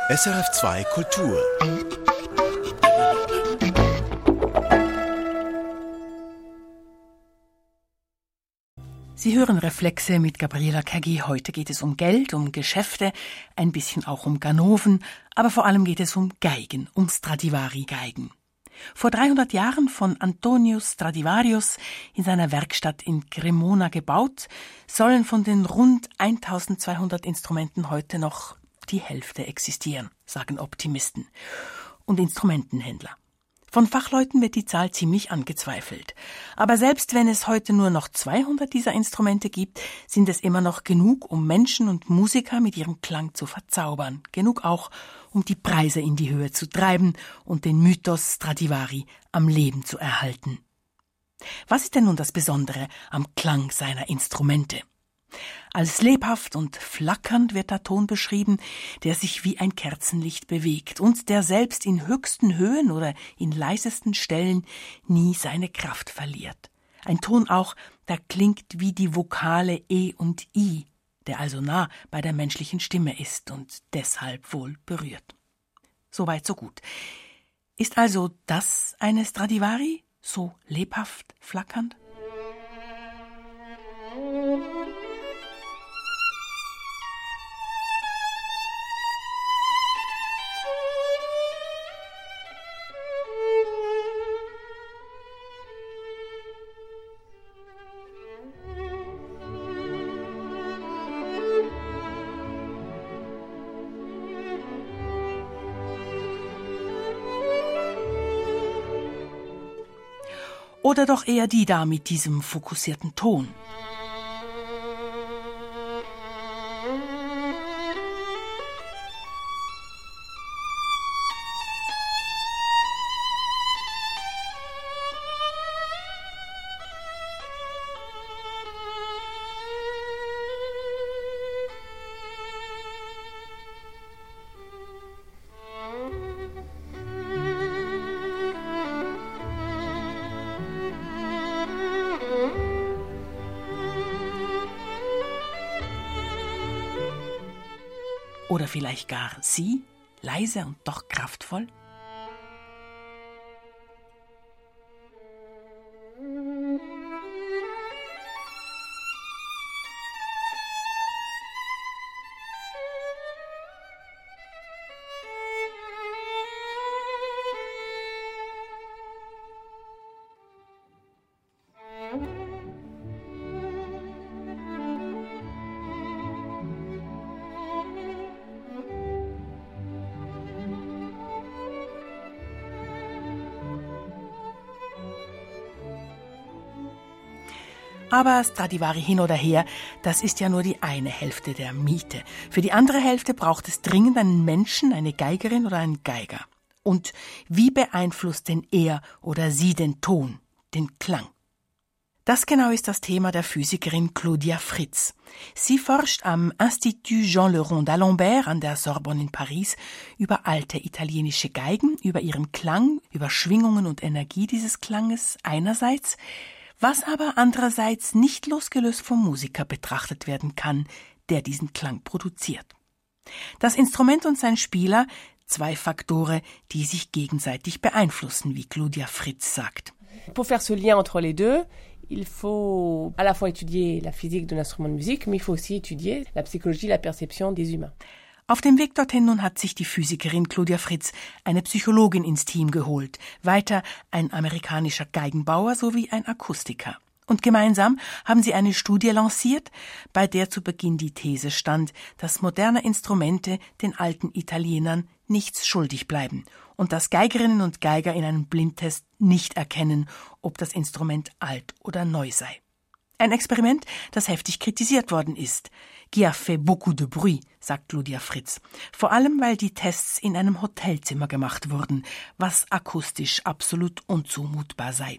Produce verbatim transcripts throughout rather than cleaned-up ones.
S R F zwei Kultur. Sie hören Reflexe mit Gabriela Keggi. Heute geht es um Geld, um Geschäfte, ein bisschen auch um Ganoven, aber vor allem geht es um Geigen, um Stradivari-Geigen. Vor dreihundert Jahren von Antonius Stradivarius in seiner Werkstatt in Cremona gebaut, sollen von den rund eintausendzweihundert Instrumenten heute noch die Hälfte existieren, sagen Optimisten und Instrumentenhändler. Von Fachleuten wird die Zahl ziemlich angezweifelt. Aber selbst wenn es heute nur noch zweihundert dieser Instrumente gibt, sind es immer noch genug, um Menschen und Musiker mit ihrem Klang zu verzaubern. Genug auch, um die Preise in die Höhe zu treiben und den Mythos Stradivari am Leben zu erhalten. Was ist denn nun das Besondere am Klang seiner Instrumente? Als lebhaft und flackernd wird der Ton beschrieben, der sich wie ein Kerzenlicht bewegt und der selbst in höchsten Höhen oder in leisesten Stellen nie seine Kraft verliert. Ein Ton auch, der klingt wie die Vokale E und I, der also nah bei der menschlichen Stimme ist und deshalb wohl berührt. Soweit, so gut. Ist also das eine Stradivari, so lebhaft flackernd? Oder doch eher die da mit diesem fokussierten Ton? Oder vielleicht gar sie, leise und doch kraftvoll? Aber Stradivari hin oder her, das ist ja nur die eine Hälfte der Miete. Für die andere Hälfte braucht es dringend einen Menschen, eine Geigerin oder einen Geiger. Und wie beeinflusst denn er oder sie den Ton, den Klang? Das genau ist das Thema der Physikerin Claudia Fritz. Sie forscht am Institut Jean Le Rond d'Alembert an der Sorbonne in Paris über alte italienische Geigen, über ihren Klang, über Schwingungen und Energie dieses Klanges einerseits, was aber andererseits nicht losgelöst vom Musiker betrachtet werden kann, der diesen Klang produziert. Das Instrument und sein Spieler, zwei Faktoren, die sich gegenseitig beeinflussen, wie Claudia Fritz sagt. Pour faire ce lien entre les deux, il faut à la fois étudier la physique de l'instrument de musique, mais il faut aussi étudier la psychologie, la perception des humains. Auf dem Weg dorthin nun hat sich die Physikerin Claudia Fritz eine Psychologin ins Team geholt, weiter ein amerikanischer Geigenbauer sowie ein Akustiker. Und gemeinsam haben sie eine Studie lanciert, bei der zu Beginn die These stand, dass moderne Instrumente den alten Italienern nichts schuldig bleiben und dass Geigerinnen und Geiger in einem Blindtest nicht erkennen, ob das Instrument alt oder neu sei. Ein Experiment, das heftig kritisiert worden ist. Qui a fait beaucoup de bruit, sagt Claudia Fritz. Vor allem, weil die Tests in einem Hotelzimmer gemacht wurden, was akustisch absolut unzumutbar sei.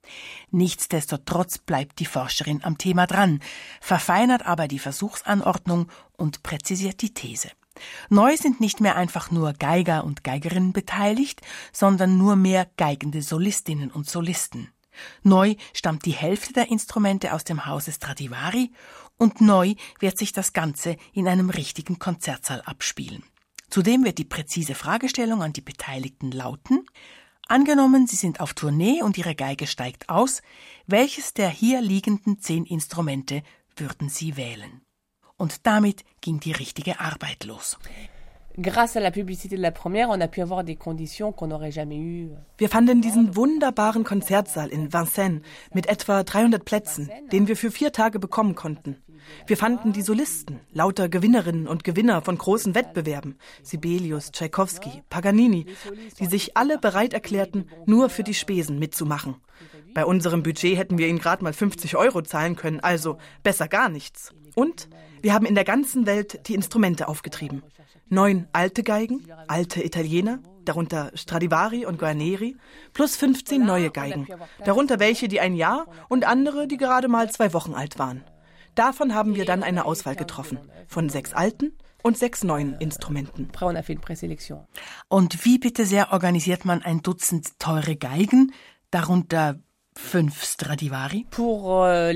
Nichtsdestotrotz bleibt die Forscherin am Thema dran, verfeinert aber die Versuchsanordnung und präzisiert die These. Neu sind nicht mehr einfach nur Geiger und Geigerinnen beteiligt, sondern nur mehr geigende Solistinnen und Solisten. Neu stammt die Hälfte der Instrumente aus dem Hause Stradivari und neu wird sich das Ganze in einem richtigen Konzertsaal abspielen. Zudem wird die präzise Fragestellung an die Beteiligten lauten: Angenommen, Sie sind auf Tournee und Ihre Geige steigt aus, welches der hier liegenden zehn Instrumente würden Sie wählen? Und damit ging die richtige Arbeit los. Grâce à la publicité de la première, on a pu avoir des conditions qu'on n'aurait jamais eues. Wir fanden diesen wunderbaren Konzertsaal in Vincennes mit etwa dreihundert Plätzen, den wir für vier Tage bekommen konnten. Wir fanden die Solisten, lauter Gewinnerinnen und Gewinner von großen Wettbewerben, Sibelius, Tschaikowski, Paganini, die sich alle bereit erklärten, nur für die Spesen mitzumachen. Bei unserem Budget hätten wir ihnen gerade mal fünfzig Euro zahlen können, also besser gar nichts. Und wir haben in der ganzen Welt die Instrumente aufgetrieben. Neun alte Geigen, alte Italiener, darunter Stradivari und Guarneri, plus fünfzehn neue Geigen, darunter welche, die ein Jahr und andere, die gerade mal zwei Wochen alt waren. Davon haben wir dann eine Auswahl getroffen, von sechs alten und sechs neuen Instrumenten. Und wie bitte sehr organisiert man ein Dutzend teure Geigen, darunter fünf Stradivari? Für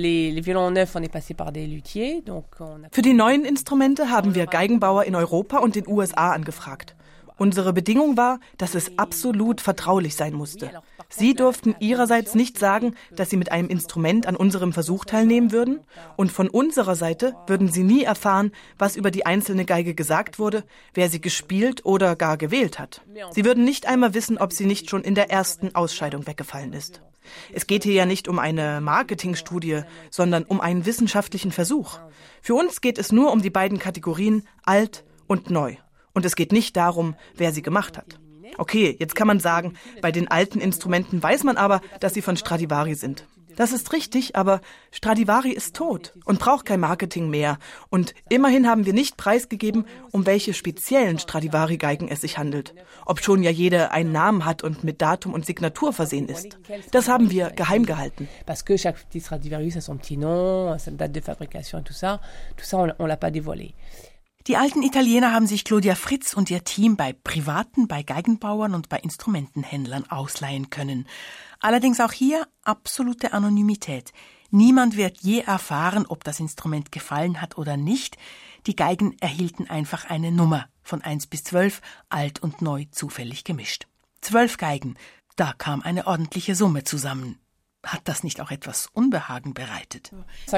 die neuen Instrumente haben wir Geigenbauer in Europa und den U S A angefragt. Unsere Bedingung war, dass es absolut vertraulich sein musste. Sie durften ihrerseits nicht sagen, dass sie mit einem Instrument an unserem Versuch teilnehmen würden, und von unserer Seite würden sie nie erfahren, was über die einzelne Geige gesagt wurde, wer sie gespielt oder gar gewählt hat. Sie würden nicht einmal wissen, ob sie nicht schon in der ersten Ausscheidung weggefallen ist. Es geht hier ja nicht um eine Marketingstudie, sondern um einen wissenschaftlichen Versuch. Für uns geht es nur um die beiden Kategorien alt und neu. Und es geht nicht darum, wer sie gemacht hat. Okay, jetzt kann man sagen, bei den alten Instrumenten weiß man aber, dass sie von Stradivari sind. Das ist richtig, aber Stradivari ist tot und braucht kein Marketing mehr. Und immerhin haben wir nicht preisgegeben, um welche speziellen Stradivari-Geigen es sich handelt. Obschon ja jede einen Namen hat und mit Datum und Signatur versehen ist. Das haben wir geheim gehalten. Parce que chaque petit Stradivarius a son petit nom, sa date de fabrication et tout ça, tout ça on, on l'a pas dévoilé. Die alten Italiener haben sich Claudia Fritz und ihr Team bei Privaten, bei Geigenbauern und bei Instrumentenhändlern ausleihen können. Allerdings auch hier absolute Anonymität. Niemand wird je erfahren, ob das Instrument gefallen hat oder nicht. Die Geigen erhielten einfach eine Nummer von eins bis zwölf, alt und neu zufällig gemischt. Zwölf Geigen, da kam eine ordentliche Summe zusammen. Hat das nicht auch etwas Unbehagen bereitet?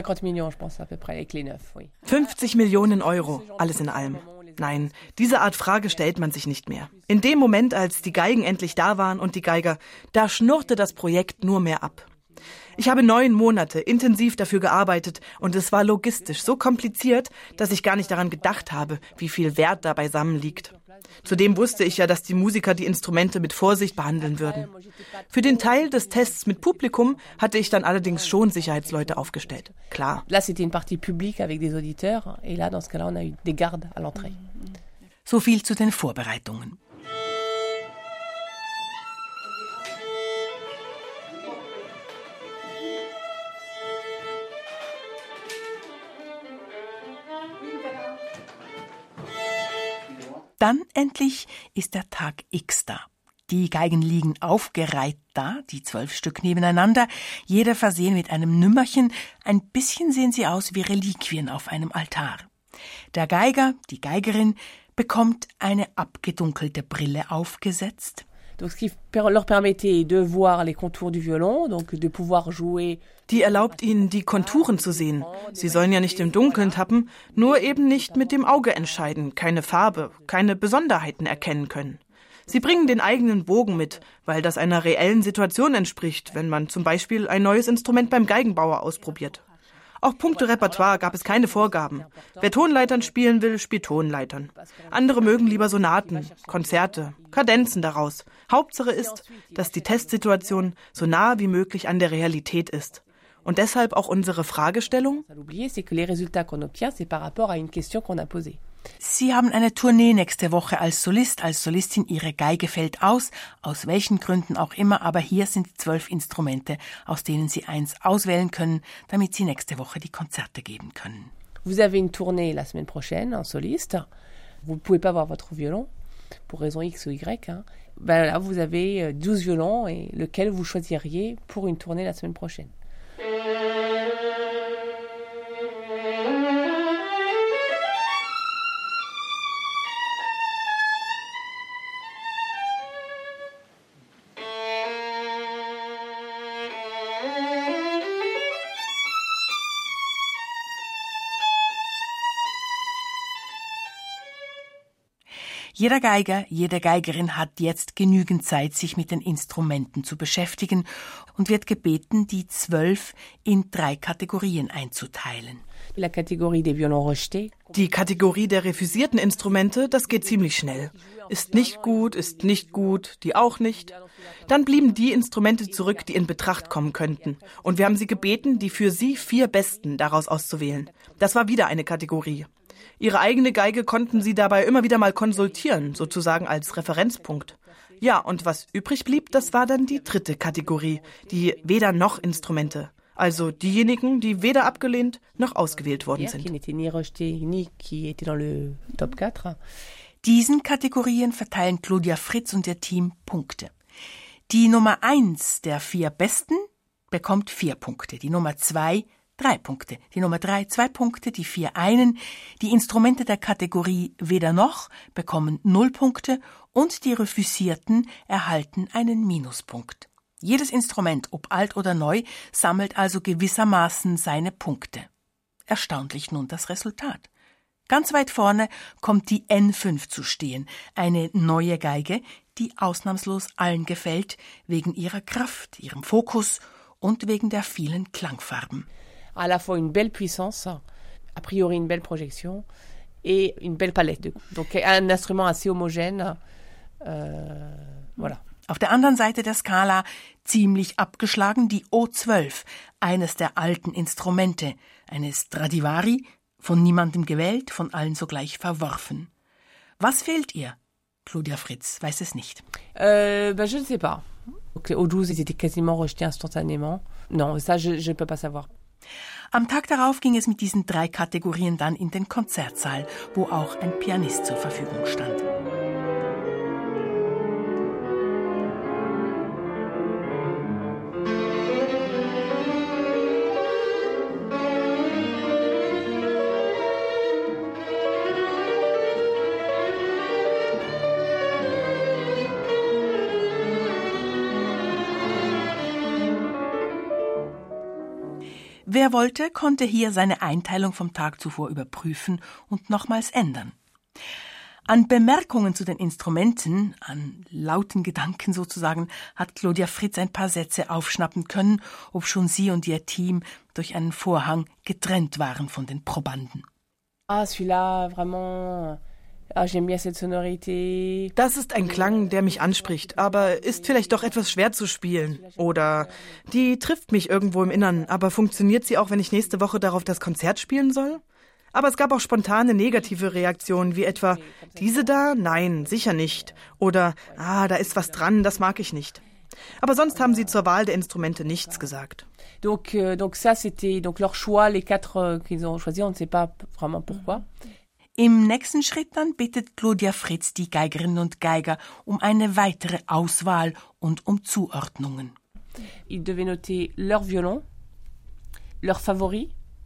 fünfzig Millionen Euro, alles in allem. Nein, diese Art Frage stellt man sich nicht mehr. In dem Moment, als die Geigen endlich da waren und die Geiger, da schnurrte das Projekt nur mehr ab. Ich habe neun Monate intensiv dafür gearbeitet und es war logistisch so kompliziert, dass ich gar nicht daran gedacht habe, wie viel Wert da beisammen liegt. Zudem wusste ich ja, dass die Musiker die Instrumente mit Vorsicht behandeln würden. Für den Teil des Tests mit Publikum hatte ich dann allerdings schon Sicherheitsleute aufgestellt. Klar. Là, c'était une partie publique avec des auditeurs et là, dans ce cas-là, on a eu des gardes à l'entrée. So viel zu den Vorbereitungen. Dann endlich ist der Tag X da. Die Geigen liegen aufgereiht da, die zwölf Stück nebeneinander, jeder versehen mit einem Nümmerchen. Ein bisschen sehen sie aus wie Reliquien auf einem Altar. Der Geiger, die Geigerin, bekommt eine abgedunkelte Brille aufgesetzt. Donc, ce qui leur permettait de voir les contours du violon, donc de pouvoir jouer. Die erlaubt ihnen, die Konturen zu sehen. Sie sollen ja nicht im Dunkeln tappen, nur eben nicht mit dem Auge entscheiden, keine Farbe, keine Besonderheiten erkennen können. Sie bringen den eigenen Bogen mit, weil das einer reellen Situation entspricht, wenn man zum Beispiel ein neues Instrument beim Geigenbauer ausprobiert. Auch punkto Repertoire gab es keine Vorgaben. Wer Tonleitern spielen will, spielt Tonleitern. Andere mögen lieber Sonaten, Konzerte, Kadenzen daraus. Hauptsache ist, dass die Testsituation so nah wie möglich an der Realität ist. Und deshalb auch unsere Fragestellung. Sie haben eine Tournee nächste Woche als Solist, als Solistin. Ihre Geige fällt aus, aus welchen Gründen auch immer, aber hier sind zwölf Instrumente, aus denen Sie eins auswählen können, damit Sie nächste Woche die Konzerte geben können. Vous avez une tournée la semaine prochaine en soliste. Vous ne pouvez pas avoir votre violon pour raison X ou Y. Hein. Ben là, vous avez douze violons et lequel vous choisiriez pour une tournée la semaine prochaine. Jeder Geiger, jede Geigerin hat jetzt genügend Zeit, sich mit den Instrumenten zu beschäftigen und wird gebeten, die zwölf in drei Kategorien einzuteilen. La catégorie des violons rejetés. Die Kategorie der refusierten Instrumente, das geht ziemlich schnell. Ist nicht gut, ist nicht gut, die auch nicht. Dann blieben die Instrumente zurück, die in Betracht kommen könnten. Und wir haben sie gebeten, die für sie vier besten daraus auszuwählen. Das war wieder eine Kategorie. Ihre eigene Geige konnten sie dabei immer wieder mal konsultieren, sozusagen als Referenzpunkt. Ja, und was übrig blieb, das war dann die dritte Kategorie, die Weder-noch-Instrumente. Also diejenigen, die weder abgelehnt noch ausgewählt worden sind. Diesen Kategorien verteilen Claudia Fritz und ihr Team Punkte. Die Nummer eins der vier Besten bekommt vier Punkte, die Nummer zwei drei Punkte, die Nummer drei zwei Punkte, die vier einen. Die Instrumente der Kategorie Weder noch bekommen null Punkte und die Refusierten erhalten einen Minuspunkt. Jedes Instrument, ob alt oder neu, sammelt also gewissermaßen seine Punkte. Erstaunlich nun das Resultat. Ganz weit vorne kommt die N fünf zu stehen, eine neue Geige, die ausnahmslos allen gefällt, wegen ihrer Kraft, ihrem Fokus und wegen der vielen Klangfarben. À la fois une belle puissance, a priori une belle projection et une belle palette. Donc un instrument assez homogène, euh, voilà. Auf der anderen Seite der Skala ziemlich abgeschlagen die O zwölf, eines der alten Instrumente, eine Stradivari, von niemandem gewählt, von allen sogleich verworfen. Was fehlt ihr? Claudia Fritz weiß es nicht. Euh, ben je ne sais pas. Okay, O douze, ils étaient quasiment rejetés instantanément. Non, ça je je ne peux pas savoir. Am Tag darauf ging es mit diesen drei Kategorien dann in den Konzertsaal, wo auch ein Pianist zur Verfügung stand. Wer wollte, konnte hier seine Einteilung vom Tag zuvor überprüfen und nochmals ändern. An Bemerkungen zu den Instrumenten, an lauten Gedanken sozusagen, hat Claudia Fritz ein paar Sätze aufschnappen können, obschon sie und ihr Team durch einen Vorhang getrennt waren von den Probanden. Ah, celui-là, vraiment... Ah, j'aime bien cette sonorité. Das ist ein Klang, der mich anspricht, aber ist vielleicht doch etwas schwer zu spielen. Oder die trifft mich irgendwo im Innern, aber funktioniert sie auch, wenn ich nächste Woche darauf das Konzert spielen soll? Aber es gab auch spontane negative Reaktionen, wie etwa, diese da? Nein, sicher nicht. Oder, ah, da ist was dran, das mag ich nicht. Aber sonst haben sie zur Wahl der Instrumente nichts gesagt. Donc, euh, donc ça, c'était donc leur choix, les quatre euh, qu'ils ont choisi, on ne sait pas vraiment pourquoi. Im nächsten Schritt dann bittet Claudia Fritz die Geigerinnen und Geiger um eine weitere Auswahl und um Zuordnungen. Ils devaient noter leur violon, leur favori,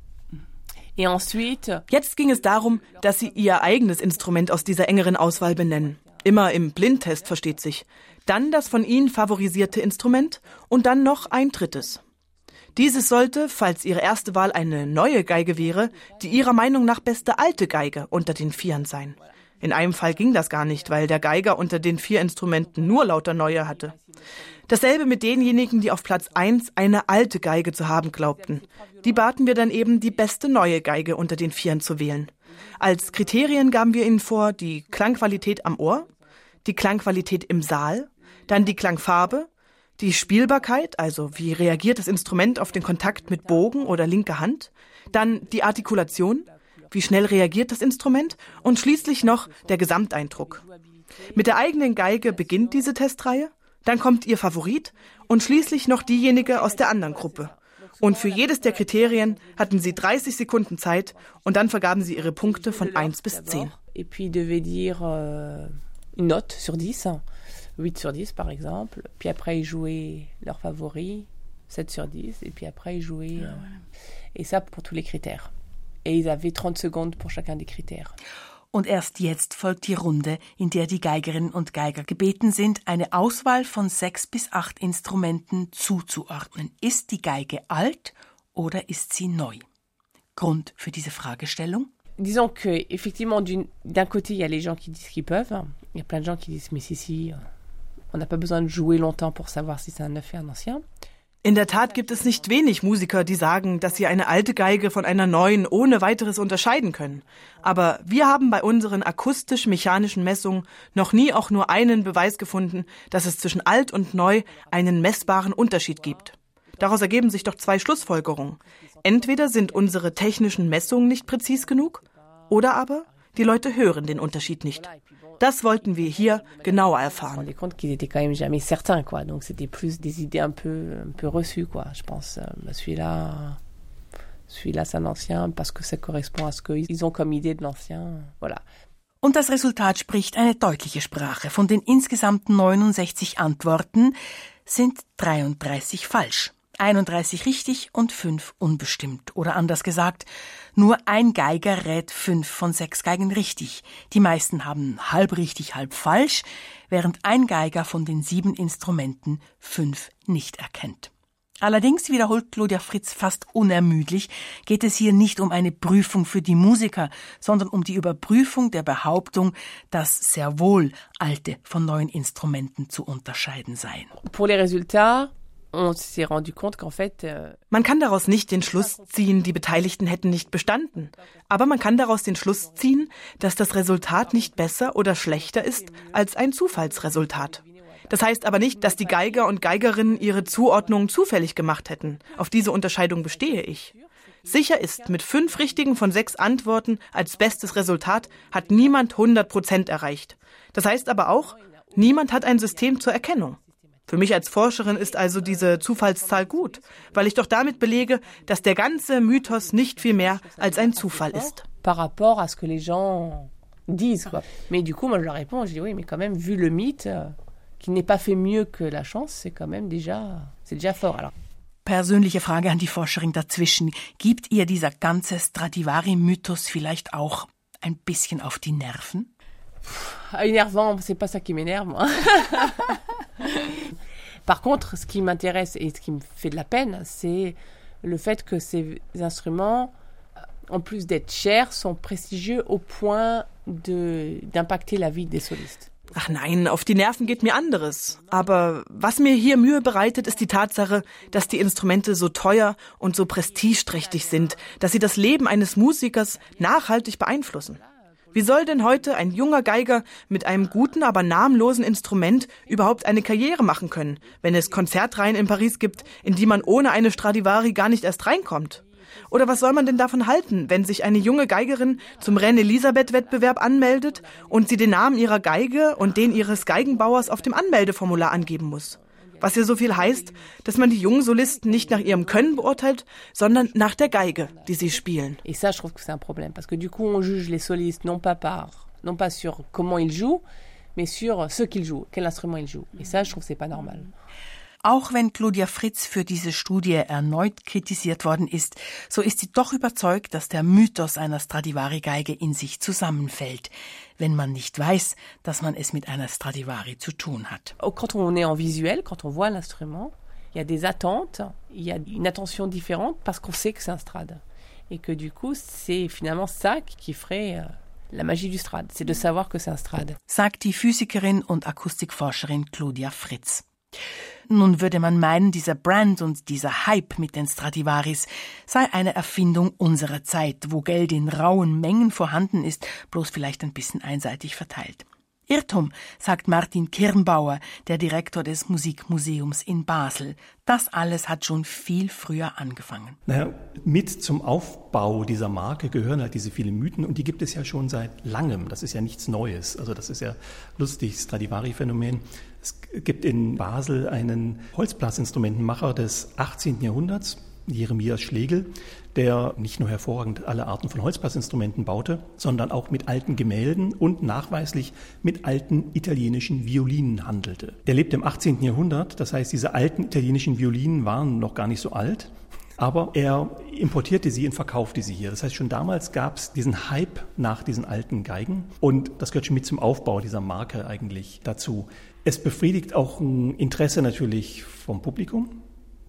et ensuite... Jetzt ging es darum, dass sie ihr eigenes Instrument aus dieser engeren Auswahl benennen. Immer im Blindtest, versteht sich. Dann das von ihnen favorisierte Instrument und dann noch ein drittes. Dieses sollte, falls ihre erste Wahl eine neue Geige wäre, die ihrer Meinung nach beste alte Geige unter den Vieren sein. In einem Fall ging das gar nicht, weil der Geiger unter den vier Instrumenten nur lauter neue hatte. Dasselbe mit denjenigen, die auf Platz eins eine alte Geige zu haben glaubten. Die baten wir dann eben, die beste neue Geige unter den Vieren zu wählen. Als Kriterien gaben wir ihnen vor die Klangqualität am Ohr, die Klangqualität im Saal, dann die Klangfarbe, die Spielbarkeit, also wie reagiert das Instrument auf den Kontakt mit Bogen oder linker Hand, dann die Artikulation, wie schnell reagiert das Instrument und schließlich noch der Gesamteindruck. Mit der eigenen Geige beginnt diese Testreihe, dann kommt ihr Favorit und schließlich noch diejenige aus der anderen Gruppe. Und für jedes der Kriterien hatten sie dreißig Sekunden Zeit und dann vergaben sie ihre Punkte von eins bis zehn. Et puis devaient dire euh, une note sur dix. huit sur dix par exemple, puis après ils jouaient leur favori, sept sur dix, et puis après ils jouaient, euh, et ça pour tous les critères. Et ils avaient trente secondes pour chacun des critères. Und erst jetzt folgt die Runde, in der die Geigerinnen und Geiger gebeten sind, eine Auswahl von sechs bis acht Instrumenten zuzuordnen. Ist die Geige alt oder ist sie neu? Grund für diese Fragestellung? disons que effectivement d'une, d'un côté il y a les gens qui disent qu'ils peuvent, il y a plein de gens qui disent mais si si, on n'a pas besoin de jouer longtemps pour savoir si c'est un neuf et un ancien. In der Tat gibt es nicht wenig Musiker, die sagen, dass sie eine alte Geige von einer neuen ohne weiteres unterscheiden können. Aber wir haben bei unseren akustisch-mechanischen Messungen noch nie auch nur einen Beweis gefunden, dass es zwischen alt und neu einen messbaren Unterschied gibt. Daraus ergeben sich doch zwei Schlussfolgerungen. Entweder sind unsere technischen Messungen nicht präzis genug, oder aber die Leute hören den Unterschied nicht. Das wollten wir hier genauer erfahren. On se rendait compte qu'ils étaient quand même jamais certains, quoi. Donc c'était plus des idées un peu, un peu reçues, quoi. Je pense, euh, celui-là, celui-là c'est un ancien parce que ça correspond à ce qu'ils ont comme idée de l'ancien. Voilà. Und das Resultat spricht eine deutliche Sprache. Von den insgesamt neunundsechzig Antworten sind dreiunddreißig falsch. einunddreißig richtig und fünf unbestimmt. Oder anders gesagt, nur ein Geiger rät fünf von sechs Geigen richtig. Die meisten haben halb richtig, halb falsch, während ein Geiger von den sieben Instrumenten fünf nicht erkennt. Allerdings, wiederholt Claudia Fritz fast unermüdlich, geht es hier nicht um eine Prüfung für die Musiker, sondern um die Überprüfung der Behauptung, dass sehr wohl alte von neuen Instrumenten zu unterscheiden seien. Pour les résultats, on s'est rendu compte qu'en fait, euh man kann daraus nicht den Schluss ziehen, die Beteiligten hätten nicht bestanden. Aber man kann daraus den Schluss ziehen, dass das Resultat nicht besser oder schlechter ist als ein Zufallsresultat. Das heißt aber nicht, dass die Geiger und Geigerinnen ihre Zuordnung zufällig gemacht hätten. Auf diese Unterscheidung bestehe ich. Sicher ist, mit fünf richtigen von sechs Antworten als bestes Resultat hat niemand hundert Prozent erreicht. Das heißt aber auch, niemand hat ein System zur Erkennung. Für mich als Forscherin ist also diese Zufallszahl gut, weil ich doch damit belege, dass der ganze Mythos nicht viel mehr als ein Zufall ist. Par rapport à ce que les gens disent, quoi. Mais du coup, moi je leur réponds, je dis oui, mais quand même, vu le mythe, euh, qui n'est pas fait mieux que la chance, c'est quand même déjà, c'est déjà fort. Alors. Persönliche Frage an die Forscherin dazwischen. Gibt ihr dieser ganze Stradivari-Mythos vielleicht auch ein bisschen auf die Nerven? Énervant, c'est pas ça qui m'énerve, moi. Par contre, ce qui m'intéresse et ce qui me fait de la peine, c'est le fait que ces instruments, en plus d'être chers, sont prestigieux au point de, d'impacter la vie des solistes. Ach nein, auf die Nerven geht mir anderes. Aber was mir hier Mühe bereitet, ist die Tatsache, dass die Instrumente so teuer und so prestigeträchtig sind, dass sie das Leben eines Musikers nachhaltig beeinflussen. Wie soll denn heute ein junger Geiger mit einem guten, aber namenlosen Instrument überhaupt eine Karriere machen können, wenn es Konzertreihen in Paris gibt, in die man ohne eine Stradivari gar nicht erst reinkommt? Oder was soll man denn davon halten, wenn sich eine junge Geigerin zum Reine-Elisabeth-Wettbewerb anmeldet und sie den Namen ihrer Geige und den ihres Geigenbauers auf dem Anmeldeformular angeben muss? Was ja so viel heißt, dass man die jungen Solisten nicht nach ihrem Können beurteilt, sondern nach der Geige, die sie spielen. Et ça, je trouve que c'est un problème, parce que du coup, on juge les solistes non pas par, non pas sur comment ils jouent, mais sur ce qu'ils jouent, quel instrument ils jouent. Et ça, je trouve que c'est pas normal. Auch wenn Claudia Fritz für diese Studie erneut kritisiert worden ist, so ist sie doch überzeugt, dass der Mythos einer Stradivari-Geige in sich zusammenfällt, wenn man nicht weiß, dass man es mit einer Stradivari zu tun hat. Quand on est en visuel, quand on voit l'instrument, il y a des attentes, il y a une attention différente parce qu'on sait que c'est un strad. Et que du coup, c'est finalement ça qui ferait la magie du strad, c'est de savoir que c'est un strad. Sagt die Physikerin und Akustikforscherin Claudia Fritz. Nun würde man meinen, dieser Brand und dieser Hype mit den Stradivaris sei eine Erfindung unserer Zeit, wo Geld in rauen Mengen vorhanden ist, bloß vielleicht ein bisschen einseitig verteilt. Irrtum, sagt Martin Kirnbauer, der Direktor des Musikmuseums in Basel. Das alles hat schon viel früher angefangen. Naja, mit zum Aufbau dieser Marke gehören halt diese vielen Mythen und die gibt es ja schon seit langem. Das ist ja nichts Neues. Also das ist ja lustig, Stradivari-Phänomen. Es gibt in Basel einen Holzblasinstrumentenmacher des achtzehnten Jahrhunderts, Jeremias Schlegel, der nicht nur hervorragend alle Arten von Holzblasinstrumenten baute, sondern auch mit alten Gemälden und nachweislich mit alten italienischen Violinen handelte. Der lebte im achtzehnten Jahrhundert, das heißt, diese alten italienischen Violinen waren noch gar nicht so alt, aber er importierte sie und verkaufte sie hier. Das heißt, schon damals gab es diesen Hype nach diesen alten Geigen und das gehört schon mit zum Aufbau dieser Marke eigentlich dazu. Es befriedigt auch ein Interesse natürlich vom Publikum.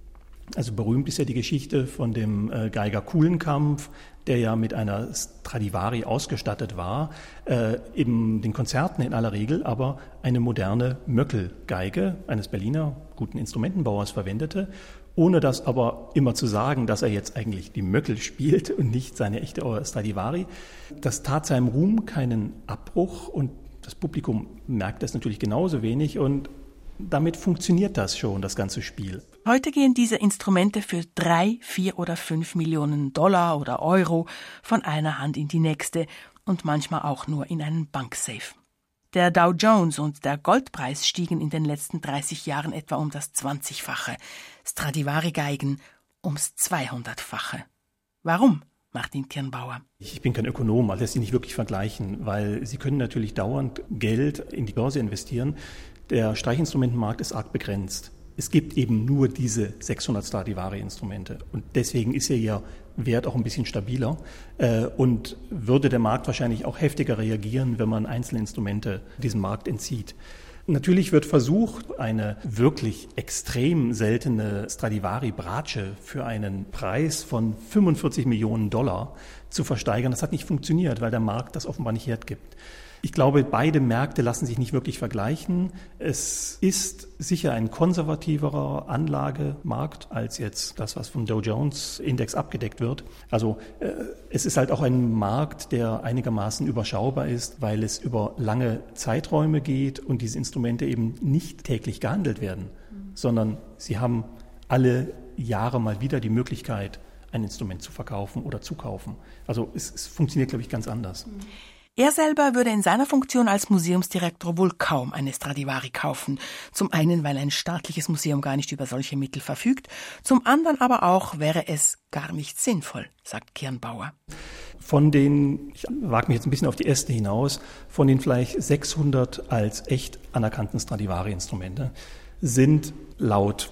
Also berühmt ist ja die Geschichte von dem äh, Geiger Kulenkampff, der ja mit einer Stradivari ausgestattet war, äh, in den Konzerten in aller Regel aber eine moderne Möckelgeige eines Berliner guten Instrumentenbauers verwendete, ohne das aber immer zu sagen, dass er jetzt eigentlich die Möckel spielt und nicht seine echte Stradivari. Das tat seinem Ruhm keinen Abbruch und das Publikum merkt das natürlich genauso wenig und damit funktioniert das schon, das ganze Spiel. Heute gehen diese Instrumente für drei, vier oder fünf Millionen Dollar oder Euro von einer Hand in die nächste und manchmal auch nur in einen Banksafe. Der Dow Jones und der Goldpreis stiegen in den letzten dreißig Jahren etwa um das zwanzigfache, Stradivari-Geigen ums zweihundertfache. Warum? Martin Kirnbauer. Ich bin kein Ökonom, also lässt sich nicht wirklich vergleichen, weil Sie können natürlich dauernd Geld in die Börse investieren. Der Streichinstrumentenmarkt ist arg begrenzt. Es gibt eben nur diese sechshundert Stradivari-Instrumente und deswegen ist ja ihr Wert auch ein bisschen stabiler äh, und würde der Markt wahrscheinlich auch heftiger reagieren, wenn man einzelne Instrumente diesem Markt entzieht. Natürlich wird versucht, eine wirklich extrem seltene Stradivari-Bratsche für einen Preis von fünfundvierzig Millionen Dollar zu versteigern. Das hat nicht funktioniert, weil der Markt das offenbar nicht hergibt. Ich glaube, beide Märkte lassen sich nicht wirklich vergleichen. Es ist sicher ein konservativerer Anlagemarkt als jetzt das, was vom Dow Jones Index abgedeckt wird. Also äh, es ist halt auch ein Markt, der einigermaßen überschaubar ist, weil es über lange Zeiträume geht und diese Instrumente eben nicht täglich gehandelt werden, mhm. sondern sie haben alle Jahre mal wieder die Möglichkeit, ein Instrument zu verkaufen oder zu kaufen. Also es, es funktioniert, glaube ich, ganz anders. Mhm. Er selber würde in seiner Funktion als Museumsdirektor wohl kaum eine Stradivari kaufen. Zum einen, weil ein staatliches Museum gar nicht über solche Mittel verfügt, zum anderen aber auch wäre es gar nicht sinnvoll, sagt Kirnbauer. Von den, ich wage mich jetzt ein bisschen auf die Äste hinaus, von den vielleicht sechshundert als echt anerkannten Stradivari-Instrumente sind laut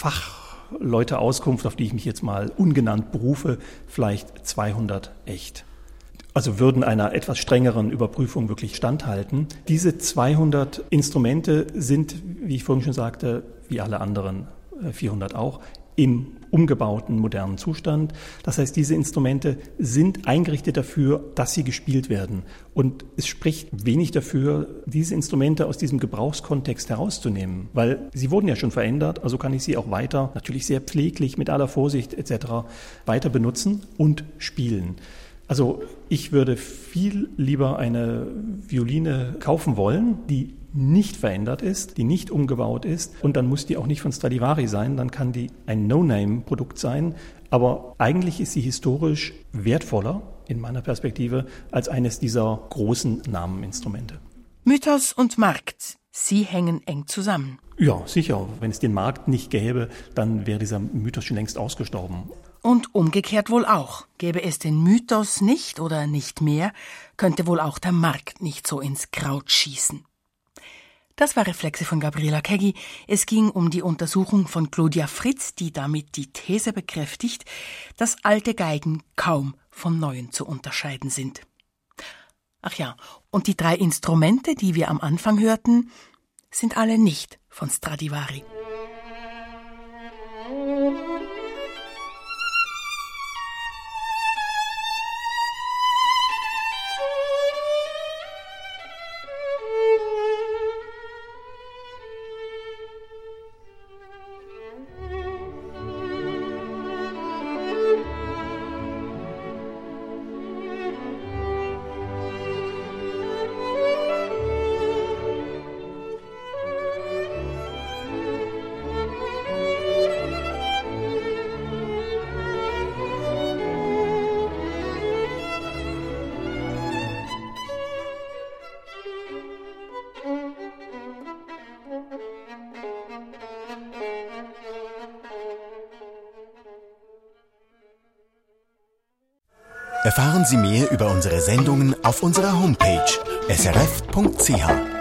Fachleute Auskunft, auf die ich mich jetzt mal ungenannt berufe, vielleicht zweihundert echt. Also würden einer etwas strengeren Überprüfung wirklich standhalten. Diese zweihundert Instrumente sind, wie ich vorhin schon sagte, wie alle anderen vierhundert auch, im umgebauten modernen Zustand. Das heißt, diese Instrumente sind eingerichtet dafür, dass sie gespielt werden. Und es spricht wenig dafür, diese Instrumente aus diesem Gebrauchskontext herauszunehmen, weil sie wurden ja schon verändert, also kann ich sie auch weiter, natürlich sehr pfleglich, mit aller Vorsicht et cetera, weiter benutzen und spielen. Also ich würde viel lieber eine Violine kaufen wollen, die nicht verändert ist, die nicht umgebaut ist und dann muss die auch nicht von Stradivari sein, dann kann die ein No-Name-Produkt sein, aber eigentlich ist sie historisch wertvoller in meiner Perspektive als eines dieser großen Nameninstrumente. Mythos und Markt, sie hängen eng zusammen. Ja, sicher. Wenn es den Markt nicht gäbe, dann wäre dieser Mythos schon längst ausgestorben. Und umgekehrt wohl auch. Gäbe es den Mythos nicht oder nicht mehr, könnte wohl auch der Markt nicht so ins Kraut schießen. Das war Reflexe von Gabriela Keggi. Es ging um die Untersuchung von Claudia Fritz, die damit die These bekräftigt, dass alte Geigen kaum von neuen zu unterscheiden sind. Ach ja, und die drei Instrumente, die wir am Anfang hörten, sind alle nicht von Stradivari. Erfahren Sie mehr über unsere Sendungen auf unserer Homepage s r f punkt c h.